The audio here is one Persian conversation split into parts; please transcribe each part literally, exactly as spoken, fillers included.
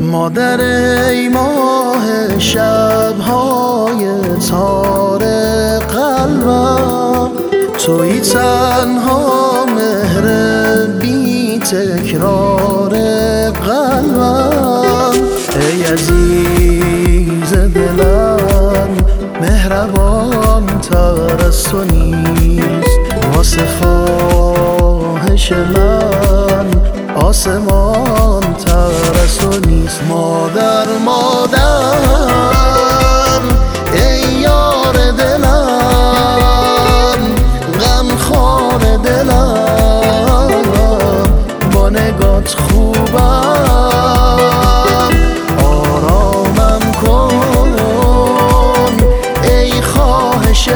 مادر ای ماه شبهای تار قلبم، تویی تنها مهر بی تکرار قلبم. ای عزیز دلم مهربان تر از تو نیست، واسه خواهش من آسمان تر از تو نیست. مادر مادر ای یار دلم، غمخوار دلم، با نگات خوبم، آرامم کن ای خواهش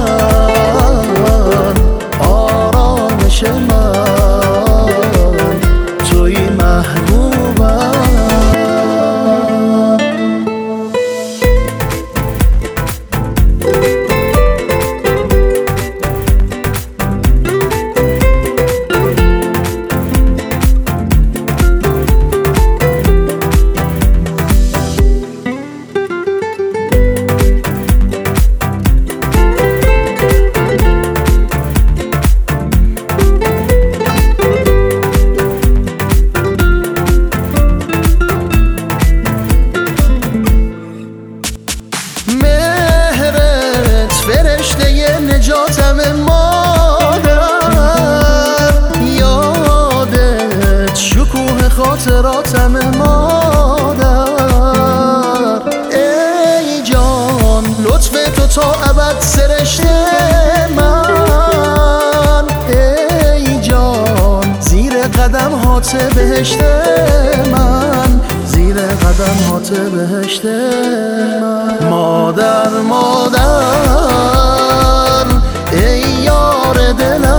من، آرامش من، توی محبوبم. فرشته نجاتم مادر، یادت شکوه خاطراتم مادر. ای جان لطف تو تا ابد سرشته من، ای جان زیر قدم هات بهشت من، زیر قدم هات بهشت من. مادر مادر ای یار دلم،